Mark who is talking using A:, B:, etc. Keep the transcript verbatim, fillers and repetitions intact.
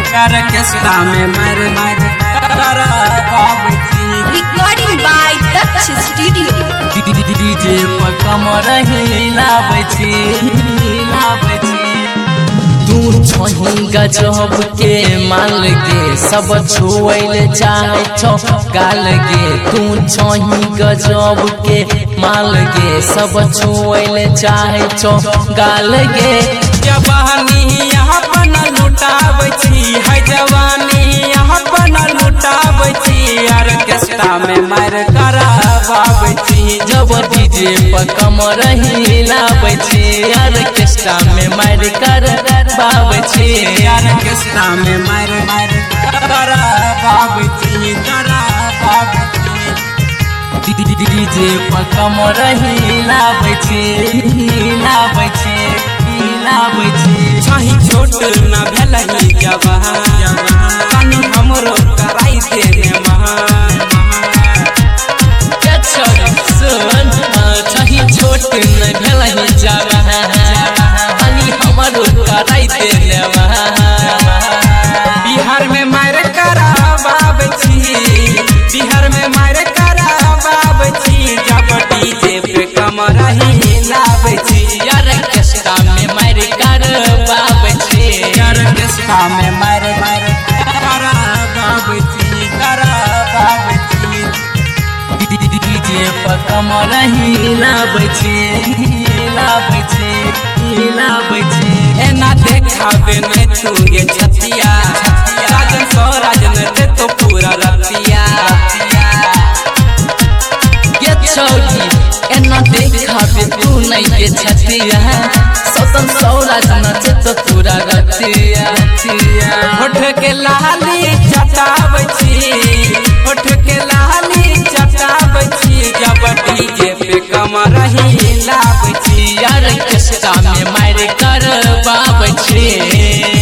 A: यार किस्ता में मर मर
B: Recording by Dutch Studio.
A: DJ पर कमर हिलाबै छी हिलाबै छी
C: तू छही गजब के माल गे सब छुएल चाहे छो गाल गे तू छही गजब के माल गे सब छुएल चाहे छो गाल गे
A: जवानी यहाँ पर न लुटाबै छी है जवानी यहाँ पर न लुटाबै छी यार किस्ता में मर कराबै छी
C: जब डीजे पर कमर हिलाबै छी यार किस्ता में मार कर बाबै छी
A: यार किस्ता में मर मर कराबै छी कराबै छी
C: डीजे पर कमर हिलाबै छी हिलाबै छी हिलाबै छी
A: छही छोट न भेलही जवान कानून हमरो कराई दे रे महान
C: सुन छही छोट न भेलही जवान कानी हमरो कराई दे रे
A: बिहार में मार कराबाबै छी बिहार में मार कराबाबै छी जब डीजे पे कमर हिलाबै छी
C: यार किस्ता में मार करबाबै छी
A: यार किस्ता में मार मार कराबाबै छी कराबाबै छी
C: डीजे पर कमर हिलाबै छी हिलाबै छी हिलाबै छी
A: एना देखाबे नहीं तू ये छतिया राजन सो राजन दे तो पूरा रतिया
C: ये छौरी एना देखाबे तू नहीं के छतिया सतन सौराज नचे तो पूरा रतिया
A: होठ के लाली चटाबै छी होठ के लाली चटाबै छी जब डीजे पे कमर हिलाबै छी
C: यार किस्ता में मार करबाबै छी।